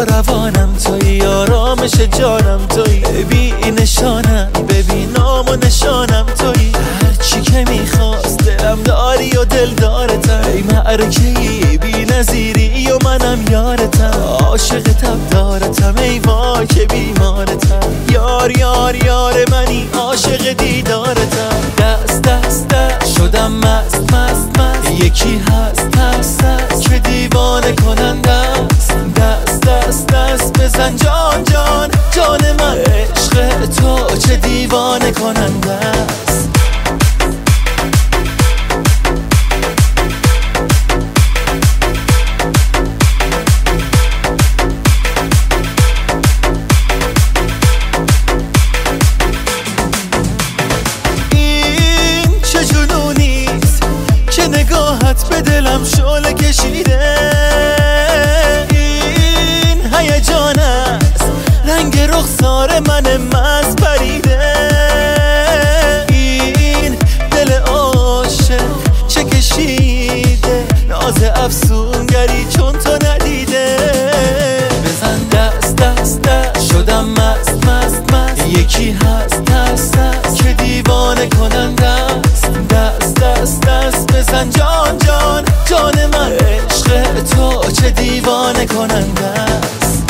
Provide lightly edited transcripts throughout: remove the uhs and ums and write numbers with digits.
و روانم توی، آرامش جانم توی، بی نشانم ببین نام و نشانم توی. هرچی که میخواست دلم داری و دل دارتم، ای معرکه‌ای بی نظیری و منم یارتم، عاشق تب دارتم ای وای که بیمارتم. یار یار یار منی عاشق دیدارتم. دست دست دست شدم مست مست مست، یکی هست هست هست که دیوانه کننده است. دست دست دست بزن جان جان جان من، عشق تو چه دیوانه کننده است. نگاهت به دلم شعله کشیده، این هیجان است رنگ رخسار من مست پریده. این دل عاشق چه کشیده، ناز افسونگری چون تو ندیده. بزن دست دست دست شدم مست مست مست، یکی هست هست هست که دیوانه کننده است. دست دست دست بزن جان جان جان من، عشق تو چه دیوانه کننده است.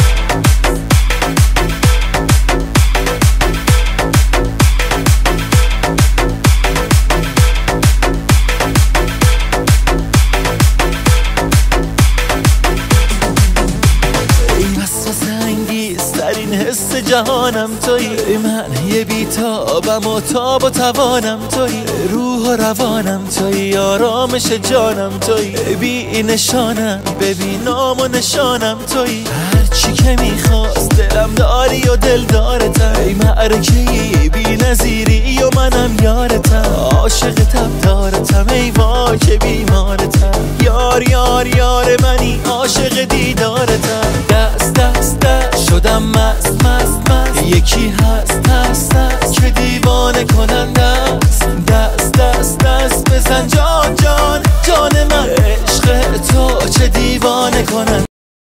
ترین حس جهانم توی، من یه بیتابم و تاب و توانم توی، روح و روانم توی، آرامش جانم توی، بی نشانم ببین نام و نشانم توی. هرچی که میخواست دلم داری و دل دارتم، ای معرکه‌ای بی نظیری و منم یارتم، عاشق تب دارتم ای وای که بیمارتم. یار یار یار منی عاشق دیدارتم.